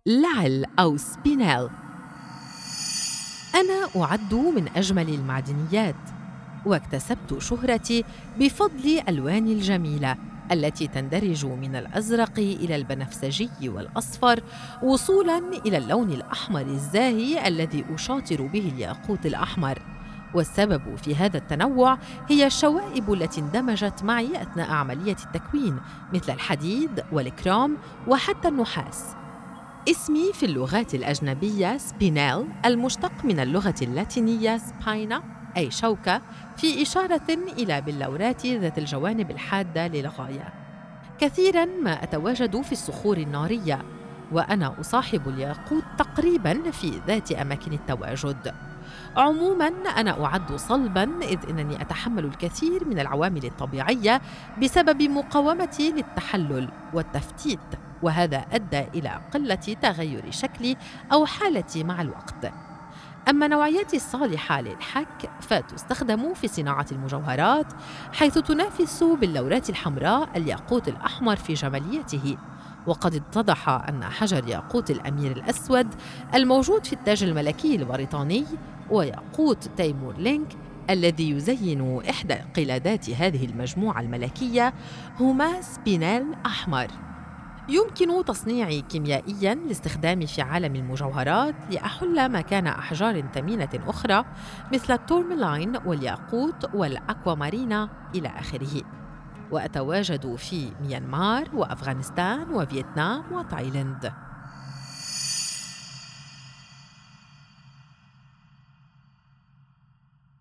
لعل أو سبينيل. أنا أعد من أجمل المعدنيات، واكتسبت شهرتي بفضل ألواني الجميلة التي تندرج من الأزرق إلى البنفسجي والأصفر، وصولاً إلى اللون الأحمر الزاهي الذي أشاطر به الياقوت الأحمر. والسبب في هذا التنوع هي الشوائب التي اندمجت معي أثناء عملية التكوين، مثل الحديد والكروم وحتى النحاس. اسمي في اللغات الأجنبية سبينيل، المشتق من اللغة اللاتينية سباينا أي شوكة، في إشارة إلى بلورات ذات الجوانب الحادة للغاية. كثيراً ما أتواجد في الصخور النارية، وأنا أصاحب الياقوت تقريباً في ذات أماكن التواجد. عموماً أنا أعد صلباً، إذ أنني أتحمل الكثير من العوامل الطبيعية بسبب مقاومتي للتحلل والتفتيت، وهذا أدى إلى قلة تغير شكلي أو حالتي مع الوقت. أما نوعيتي الصالحة للحك فتستخدم في صناعة المجوهرات، حيث تنافس باللورات الحمراء الياقوت الأحمر في جماليته. وقد اتضح أن حجر ياقوت الأمير الأسود الموجود في التاج الملكي البريطاني وياقوت تيمور لينك الذي يزين إحدى قلادات هذه المجموعة الملكية هما سبينيل أحمر. يمكن تصنيعي كيميائياً لاستخدامي في عالم المجوهرات لأحل مكان أحجار ثمينة أخرى مثل التورمالين والياقوت والأكوامارينا إلى آخره. وأتواجد في ميانمار وأفغانستان وفيتنام وتايلاند.